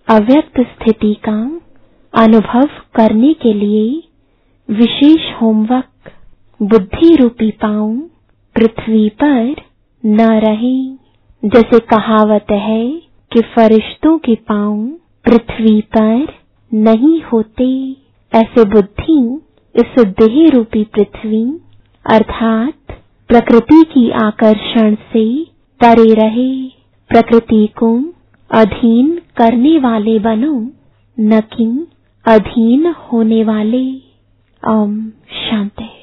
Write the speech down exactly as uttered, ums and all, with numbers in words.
अव्यक्त स्थिति का अनुभव करने के लिए विशेष होमवर्क बुद्धि रूपी पांव पृथ्वी पर न रहे। जैसे कहावत है कि फरिश्तों के पांव पृथ्वी पर नहीं होते, ऐसे बुद्धि इस देह रूपी पृथ्वी अर्थात प्रकृति की आकर्षण से परे रहे। प्रकृति को अधीन करने वाले बनो, न कि अधीन होने वाले। ओम शांति।